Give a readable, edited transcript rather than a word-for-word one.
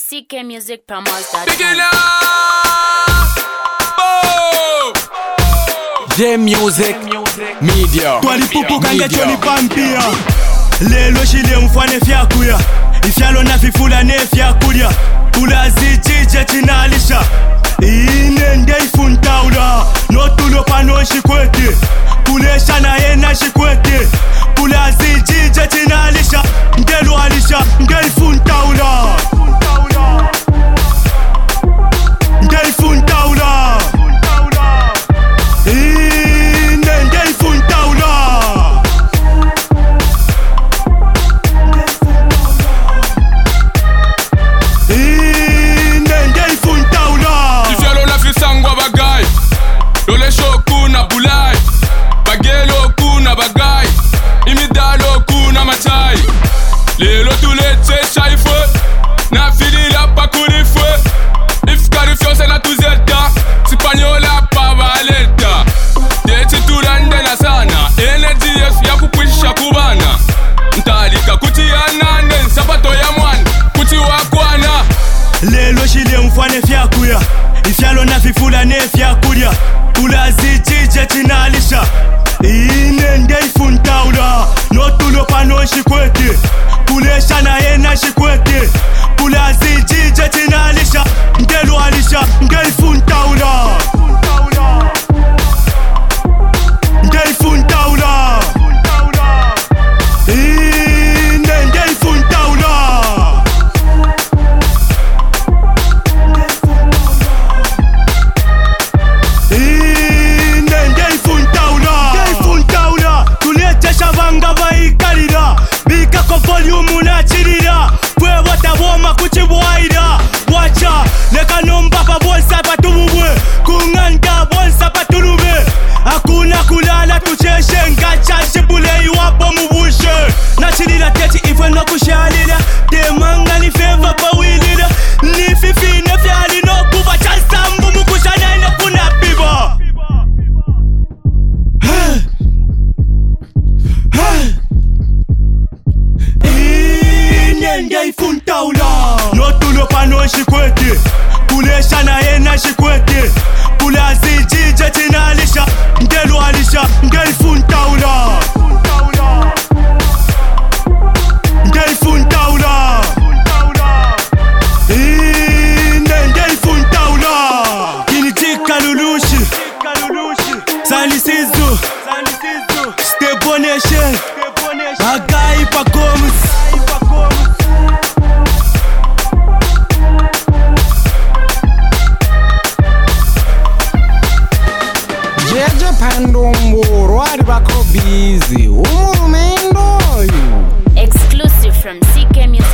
ckmusicpromos.com. J Music Media. Twalipupu kange choni pampia. Lelo shile mfwane fyakuya. Ifyalo na fifula ne fyakuya. Kula zijije chinalisha. Inende ifuntaula. Notulo pano shikwete. Kulesha na ena shikwete. Kula zijije chinalisha. Ngelo alisha. Ngel funtaula. Ngel funtaula. Lelo tulete chaifwe na fili la pa kunifwe. If karifyose na tuzeta sipanyola pa valeta. Deti tulande na sana energy ya kupwisha kubana. Ntalika kuti anane sapato ya mwana kuti wakwana. Lelo shile mfwane fyakuya. Ifyalo na fifula ne fyakuya. Kula zijije chinalisha. Inende ifuntaula. Notulo pano shikwete. Kulesha na ena shikwete. Kula zijije chinalisha. Ngelo alisha. Ngel funtaula. Ngel funtaula. Inende ifuntaula. Inende ifuntaula. Ngel funtaula. Tulete shavanga vaikalira. Bika ko volume na chirira. Kwe wataboma kuchibwaira. Wacha leka nomba pa bolsa patubwe. Kunganga bolsa patulube. Hakuna kulala tucheshe. Ngacha shibule iwapo mubushe. Na chirira teti ifwe no kushalira. Demanga ni feva pa wilira. Ni fifi ne fyali no kuba. Chansambu mukushana ina kuna piba. Inende ifuntaula. Notulo pano shikwete. Kulesha na ena shikwete. Kula zijije chinalisha. Ngelo alisha. Ngel funtaula. Ngel funtaula. Inende ifuntaula. Kinitika lulushi. Salisizo. Steboneshe. Agai pa gomus. Jeje Pandumburu ari bako busy. Umurumendo. Exclusive from CK Music.